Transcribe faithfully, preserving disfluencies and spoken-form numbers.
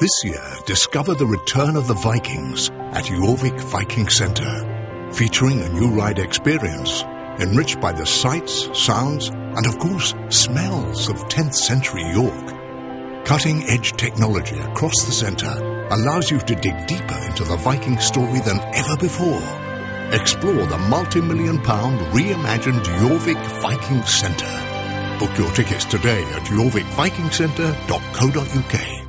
This year, discover the return of the Vikings at Jorvik Viking Centre, featuring a new ride experience, enriched by the sights, sounds, and of course, smells of tenth century York. Cutting-edge technology across the centre allows you to dig deeper into the Viking story than ever before. Explore the multi-million pound reimagined Jorvik Viking Centre. Book your tickets today at jorvik viking centre dot co dot uk.